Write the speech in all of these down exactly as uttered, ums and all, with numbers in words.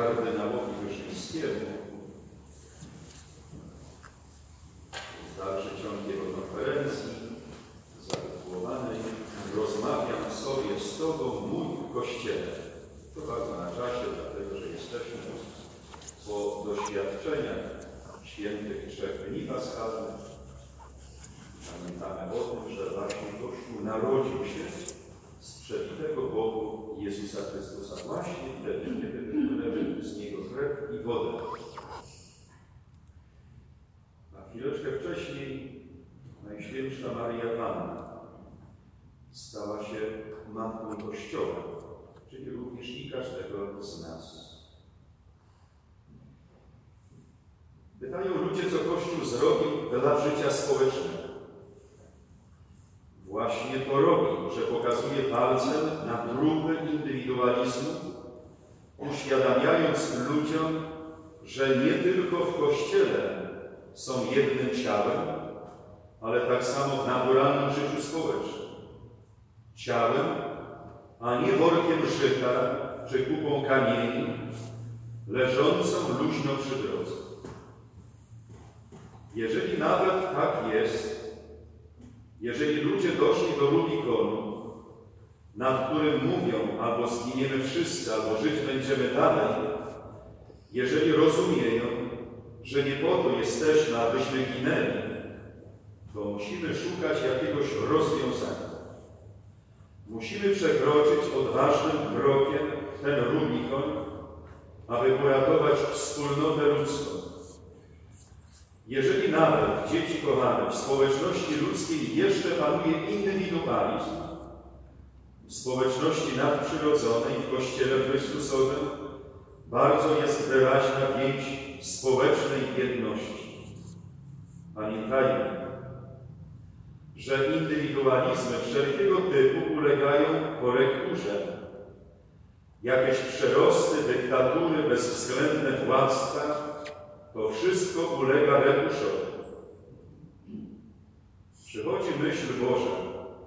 kardynałowi Wyszyńskiemu. Dalszy ciąg jego konferencji zatytułowanej „Rozmawiam sobie z Tobą, mój Kościele”. To bardzo na czasie, dlatego że jesteśmy po doświadczeniach świętych trzech dni paschalnych. Pamiętamy o tym, że właśnie Kościół narodził się z przebitego Bogu Jezusa Chrystusa właśnie wtedy, kiedy wypłynęły z Niego krew i woda. A chwileczkę wcześniej Najświętsza Maria Panna stała się matką Kościoła, czyli również i każdego z nas. Pytają ludzie, co Kościół zrobił dla życia społecznego. Właśnie to robi, że pokazuje palcem na próbę indywidualizmu, uświadamiając ludziom, że nie tylko w Kościele są jednym ciałem, ale tak samo w naturalnym życiu społecznym. Ciałem, a nie workiem żyta czy kupą kamieni, leżącą luźno przy drodze. Jeżeli nawet tak jest, jeżeli ludzie doszli do Rubikonu, nad którym mówią, albo zginiemy wszyscy, albo żyć będziemy dalej, jeżeli rozumieją, że nie po to jesteśmy, abyśmy ginęli, to musimy szukać jakiegoś rozwiązania. Musimy przekroczyć odważnym krokiem ten Rubikon, aby uratować wspólnotę ludzką. Jeżeli nawet, dzieci kochane, w społeczności ludzkiej jeszcze panuje indywidualizm, w społeczności nadprzyrodzonej, w Kościele Chrystusowym, bardzo jest wyraźna więź społecznej jedności. Pamiętajmy, że indywidualizmy wszelkiego typu ulegają korekturze. Jakieś przerosty, dyktatury, bezwzględne władztwa, to wszystko ulega retuszowi. Przychodzi myśl Boża,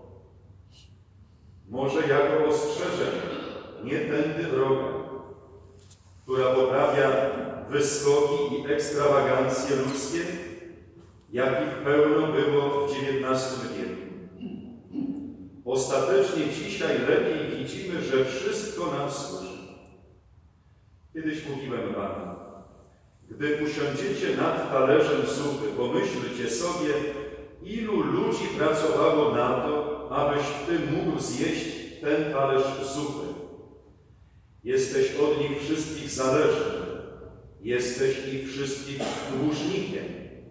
może jako ostrzeżenie, nie tędy droga, która poprawia wyskoki i ekstrawagancje ludzkie, jakich pełno było w dziewiętnastym wieku. Ostatecznie dzisiaj lepiej widzimy, że wszystko nam służy. Kiedyś mówiłem wam, gdy usiądziecie nad talerzem zupy, pomyślcie sobie, ilu ludzi pracowało na to, abyś ty mógł zjeść ten talerz zupy. Jesteś od nich wszystkich zależny. Jesteś ich wszystkich dłużnikiem.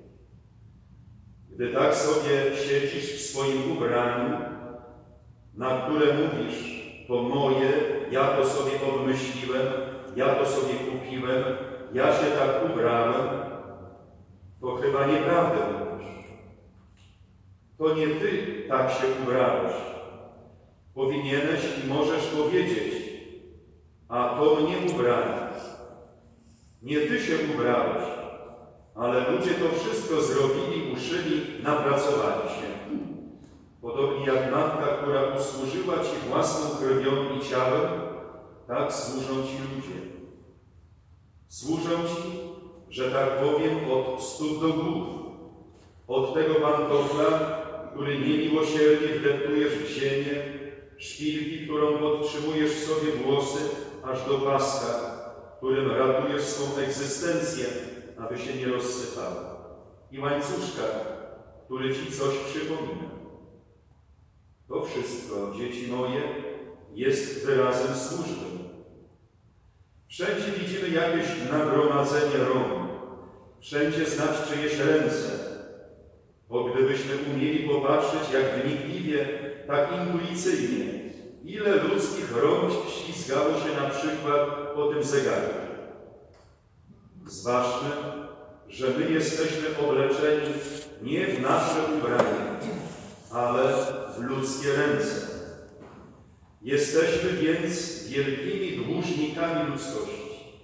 Gdy tak sobie siedzisz w swoim ubraniu, na które mówisz, to moje, ja to sobie obmyśliłem, ja to sobie kupiłem, ja się tak ubrałem, to chyba nieprawdę mówisz. To nie ty tak się ubrałeś. Powinieneś i możesz powiedzieć, a to mnie ubrali. Nie ty się ubrałeś, ale ludzie to wszystko zrobili, uszyli, napracowali się. Podobnie jak matka, która usłużyła ci własną krwią i ciałem, tak służą ci ludzie. Służą ci, że tak powiem, od stóp do głów. Od tego pantofla, który niemiłosiernie wdeptujesz w ziemię, szpilki, którą podtrzymujesz w sobie włosy, aż do paska, którym ratujesz swą egzystencję, aby się nie rozsypała, i łańcuszka, który ci coś przypomina. To wszystko, dzieci moje, jest wyrazem służby. Wszędzie widzimy jakieś nagromadzenie rąk, wszędzie znać czyjeś ręce, bo gdybyśmy umieli popatrzeć jak wnikliwie, tak intuicyjnie, ile ludzkich rąk ślizgało się na przykład po tym zegarku. Zważmy, że my jesteśmy obleczeni nie w nasze ubrania, ale w ludzkie ręce. Jesteśmy więc wielkimi dłużnikami ludzkości.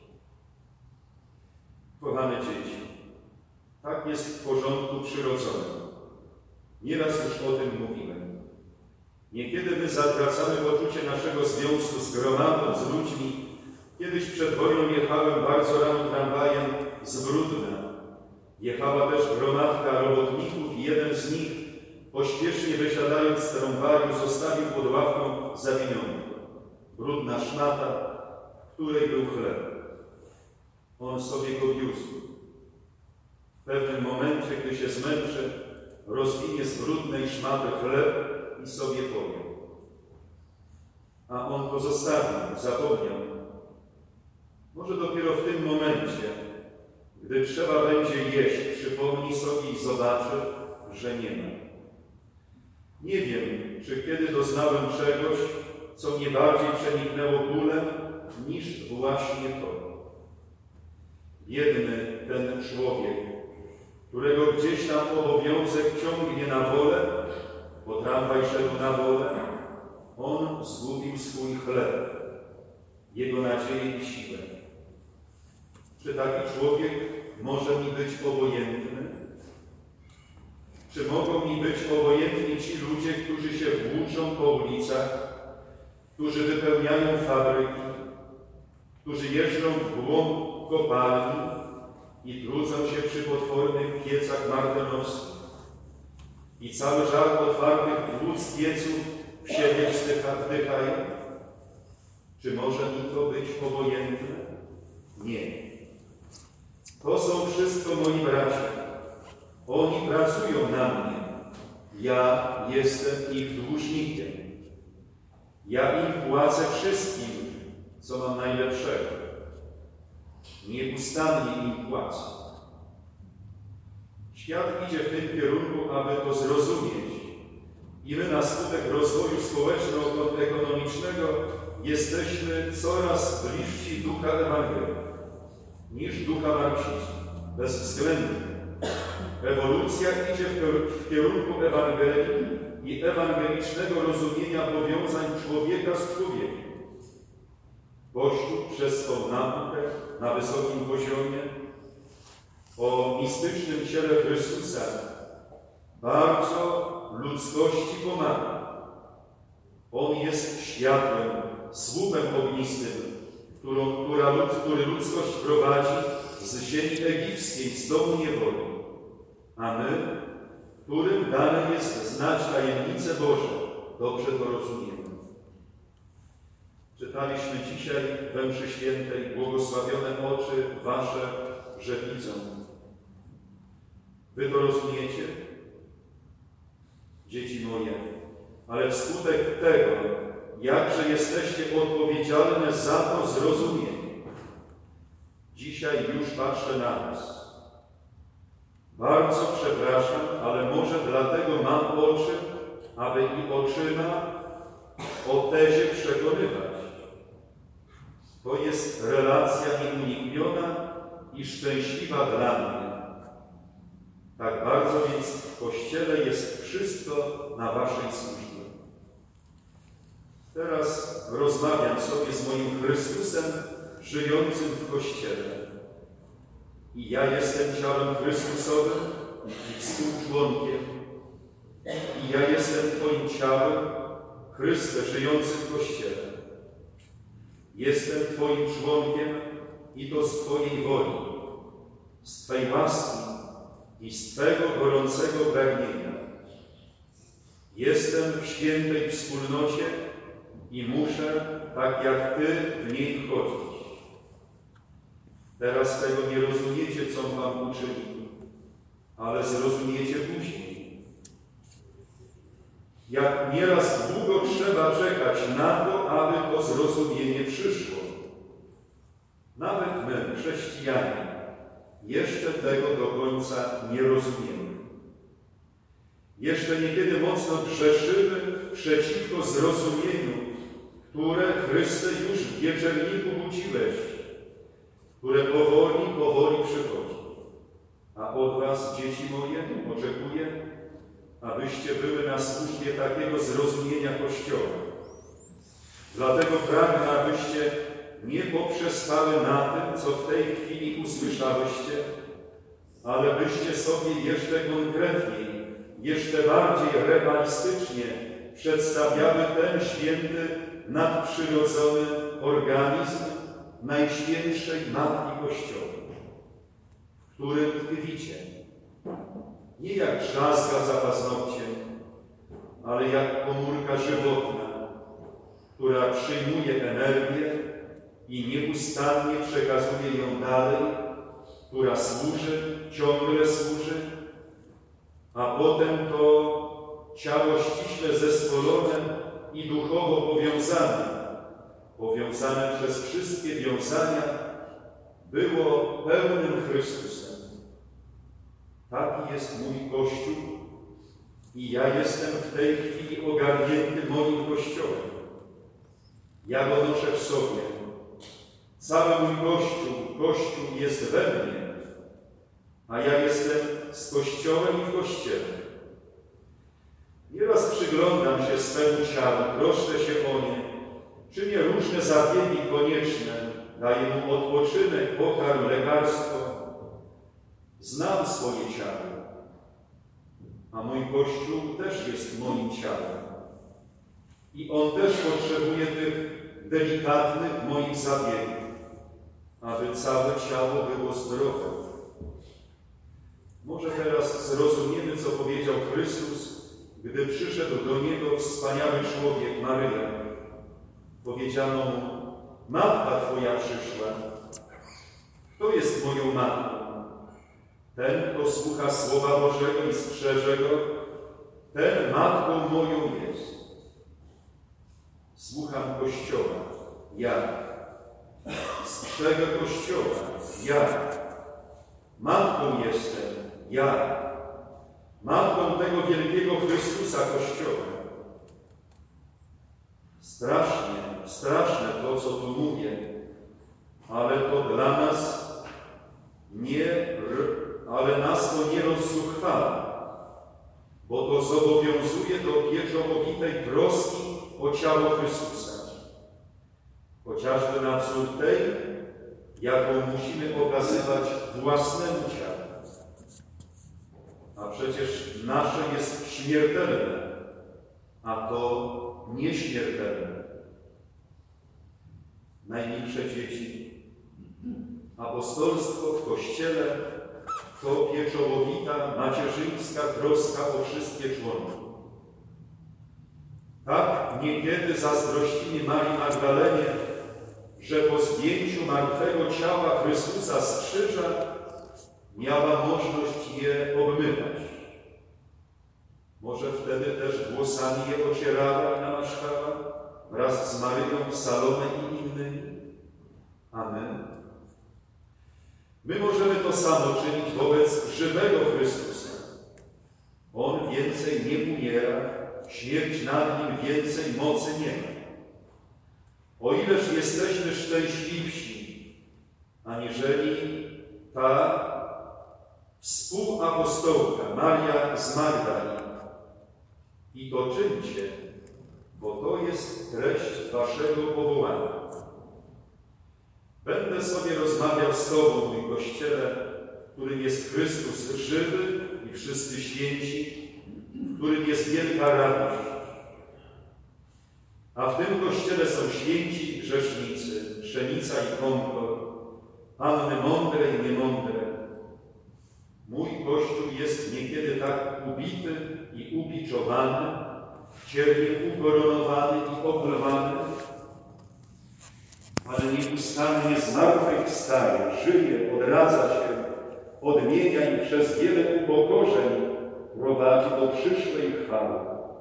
Kochane dzieci, tak jest w porządku przyrodzonym. Nieraz już o tym mówiłem. Niekiedy my zatracamy poczucie naszego związku z gromadą, z ludźmi, kiedy Kiedyś przed wojną jechałem bardzo rano tramwajem z Bródna. Jechała też gromadka robotników i jeden z nich, pośpiesznie wysiadając z tramwaju, zostawił pod ławką zawiniątko. Brudna szmata, w której był chleb. On sobie go wiózł. W pewnym momencie, gdy się zmęczy, rozwinie z brudnej szmaty chleb i sobie powie. A on to zostawił, zapomniał. Może dopiero w tym momencie, gdy trzeba będzie jeść, przypomni sobie i zobaczy, że nie ma. Nie wiem, czy kiedy doznałem czegoś, co mnie bardziej przeniknęło bólem, niż właśnie to. Biedny ten człowiek, którego gdzieś tam obowiązek ciągnie na wolę, bo tramwaj szedł na wolę, on zgubił swój chleb, jego nadzieję i siłę. Czy taki człowiek może mi być obojętny? Czy mogą mi być obojętni ci ludzie, którzy się włóczą po ulicach, którzy wypełniają fabryki, którzy jeżdżą w głąb kopalni i trudzą się przy potwornych piecach martenowskich i cały żar otwartych płuc pieców w siebie wdychają? Czy może mi to być obojętne? Nie. To są wszystko moi bracia. Oni pracują na mnie. Ja jestem ich dłużnikiem. Ja im płacę wszystkim, co mam najlepszego. Nieustannie im płacę. Świat idzie w tym kierunku, aby to zrozumieć. I my na skutek rozwoju społeczno-ekonomicznego jesteśmy coraz bliżsi ducha Ewangelii niż ducha marksizmu. Bez względu. Ewolucja idzie w kierunku Ewangelii i ewangelicznego rozumienia powiązań człowieka z człowiekiem. Kościół przez tą naukę na wysokim poziomie o mistycznym ciele Chrystusa bardzo ludzkości pomaga. On jest światłem, słupem ognistym, którą, która, który ludzkość prowadzi z ziemi egipskiej, z domu niewoli. A my, którym dane jest znać tajemnice Boże, dobrze to rozumiemy. Czytaliśmy dzisiaj we mszy świętej: błogosławione oczy wasze, że widzą. Wy to rozumiecie? Dzieci moje, ale wskutek tego, jakże jesteście odpowiedzialne za to zrozumienie. Dzisiaj już patrzę na was. Bardzo przepraszam, ale może dlatego mam oczy, aby i oczyma o tezie przekonywać. To jest relacja nieunikniona i szczęśliwa dla mnie. Tak bardzo więc w Kościele jest wszystko na waszej służbie. Teraz rozmawiam sobie z moim Chrystusem żyjącym w Kościele. I ja jestem ciałem Chrystusowym i współczłonkiem. I ja jestem Twoim ciałem, Chryste żyjący w Kościele. Jestem Twoim członkiem i to z Twojej woli, z Twej łaski i z Twego gorącego pragnienia. Jestem w świętej wspólnocie i muszę, tak jak Ty, w niej chodzić. Teraz tego nie rozumiecie, co wam uczyli, ale zrozumiecie później. Jak nieraz długo trzeba czekać na to, aby to zrozumienie przyszło. Nawet my, chrześcijanie, jeszcze tego do końca nie rozumiemy. Jeszcze niekiedy mocno grzeszymy przeciwko zrozumieniu, które Chryste już w wieczerniku budziłeś, które powoli, powoli przychodzi. A od was, dzieci moje, oczekuję, abyście były na służbie takiego zrozumienia Kościoła. Dlatego pragnę, abyście nie poprzestały na tym, co w tej chwili usłyszałyście, ale byście sobie jeszcze konkretniej, jeszcze bardziej realistycznie przedstawiały ten święty, nadprzyrodzony organizm, Najświętszej Matki Kościoła, w którym tkwicie, nie jak drzazga za paznokciem, ale jak komórka żywotna, która przyjmuje energię i nieustannie przekazuje ją dalej, która służy, ciągle służy, a potem to ciało ściśle zespolone i duchowo powiązane, powiązane przez wszystkie wiązania, było pełnym Chrystusem. Taki jest mój Kościół i ja jestem w tej chwili ogarnięty moim Kościołem. Ja go noszę w sobie. Cały mój Kościół, Kościół jest we mnie, a ja jestem z Kościołem i w Kościele. Nieraz przyglądam się swemu ciału, troszczę się o nie, czynię różne zabiegi konieczne, daję mu odpoczynek, pokarm, lekarstwo. Znam swoje ciało, a mój Kościół też jest moim ciałem. I on też potrzebuje tych delikatnych moich zabiegów, aby całe ciało było zdrowe. Może teraz zrozumiemy, co powiedział Chrystus, gdy przyszedł do Niego wspaniały człowiek, Maryja. Powiedziano mu: Matka Twoja przyszła. Kto jest moją matką? Ten, kto słucha Słowa Bożego i strzeże go, ten matką moją jest. Słucham Kościoła, ja. Strzegę Kościoła, ja. Matką jestem, ja. Matką tego wielkiego Chrystusa Kościoła. Strasznie, straszne to, co tu mówię, ale to dla nas nie, ale nas to nie rozzuchwala, bo to zobowiązuje do pieczołowitej troski o ciało Chrystusa. Chociażby na wzór tej, jaką musimy okazywać własnemu ciału. A przecież nasze jest śmiertelne, a to nieśmiertelne. Najmilsze dzieci, apostolstwo w Kościele to pieczołowita, macierzyńska troska o wszystkie członki. Tak niekiedy zazdrościmy Marii Magdalenie, że po zdjęciu martwego ciała Chrystusa z krzyża miała możliwość je obmywać. Może wtedy też włosami je ocierała i namaszczała wraz z Maryją, Salomę i innymi. Amen. My możemy to samo czynić wobec żywego Chrystusa. On więcej nie umiera, śmierć nad Nim więcej mocy nie ma. O ileż jesteśmy szczęśliwsi, aniżeli ta współapostołka Maria z Magdali. I to czyńcie, bo to jest treść waszego powołania. Będę sobie rozmawiał z Tobą, mój Kościele, w którym jest Chrystus żywy i wszyscy święci, w którym jest wielka radość. A w tym Kościele są święci i grzesznicy, pszenica i komplot, panny mądre i niemądre. Mój Kościół jest niekiedy tak ubity i ubiczowany, cierpie ukoronowany i oplewany, ale nieustannie zmartwychwstaje, żyje, odradza się, odmienia i przez wiele upokorzeń prowadzi do przyszłej chwały.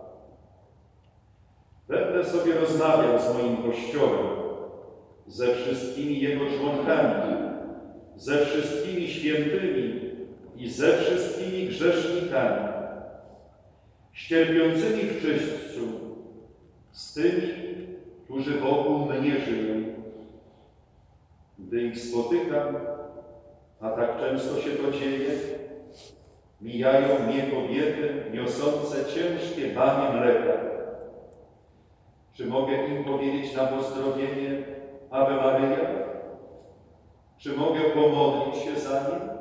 Będę sobie rozmawiał z moim Kościołem, ze wszystkimi jego członkami, ze wszystkimi świętymi i ze wszystkimi grzesznikami, z cierpiącymi w czyśćcu, z tymi, którzy wokół mnie żyją. Gdy ich spotykam, a tak często się to dzieje, mijają mnie kobiety niosące ciężkie banie mleka. Czy mogę im powiedzieć na pozdrowienie Ave Maria? Czy mogę pomodlić się za nie?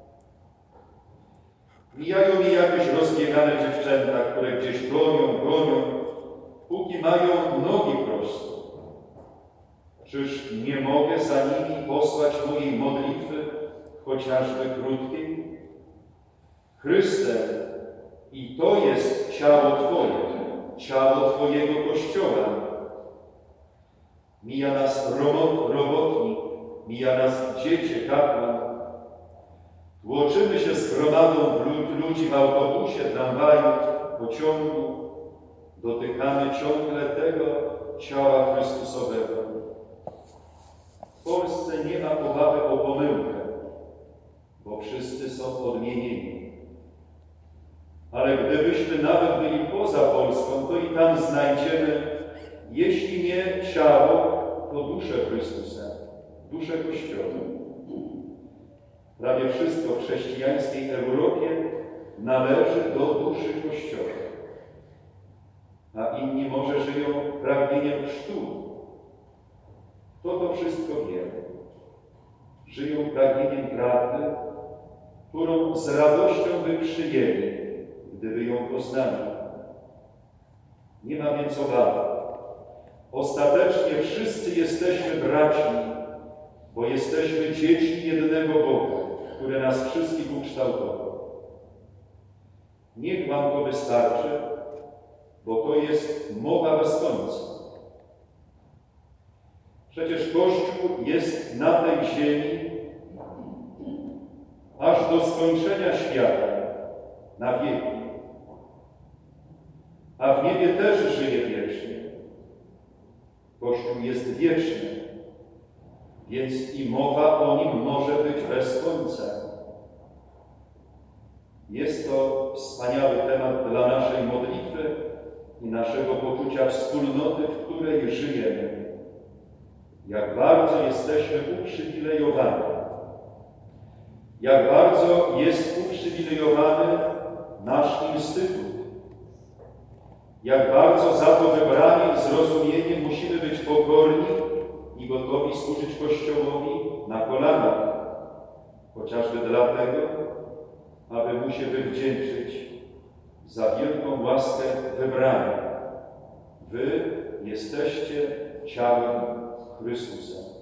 Mijają mi jakieś rozbiegane dziewczęta, które gdzieś gonią, gonią, póki mają nogi prosto. Czyż nie mogę za nimi posłać mojej modlitwy, chociażby krótkiej? Chryste, i to jest ciało Twoje, ciało Twojego Kościoła. Mija nas robotnik, mija nas dziecię, kapłan. Tłoczymy się z gromadą ludzi w autobusie, tramwaju, pociągu. Dotykamy ciągle tego ciała Chrystusowego. W Polsce nie ma obawy o pomyłkę, bo wszyscy są odmienieni. Ale gdybyśmy nawet byli poza Polską, to i tam znajdziemy, jeśli nie ciało, to duszę Chrystusa, duszę Kościoła. Prawie wszystko w chrześcijańskiej Europie należy do duszy Kościoła, a inni może żyją pragnieniem chrztu. Kto to wszystko wie? Żyją pragnieniem prawdy, którą z radością by przyjęli, gdyby ją poznali. Nie ma więc obawy. Ostatecznie wszyscy jesteśmy braćmi, bo jesteśmy dziećmi jednego Boga, który nas wszystkich ukształtował. Niech wam to wystarczy, bo to jest mowa bez końca. Przecież Kościół jest na tej ziemi aż do skończenia świata, na wieki. A w niebie też żyje wiecznie. Kościół jest wieczny, więc i mowa o nim może być bez końca. Jest to wspaniały temat dla naszej modlitwy i naszego poczucia wspólnoty, w której żyjemy. Jak bardzo jesteśmy uprzywilejowani. Jak bardzo jest uprzywilejowany nasz instytut. Jak bardzo za to wybrani i zrozumieni musimy być pokorni i gotowi służyć Kościołowi na kolanach. Chociażby dlatego, aby mu się wywdzięczyć za wielką łaskę wybrania. Wy jesteście ciałem Chrystusa.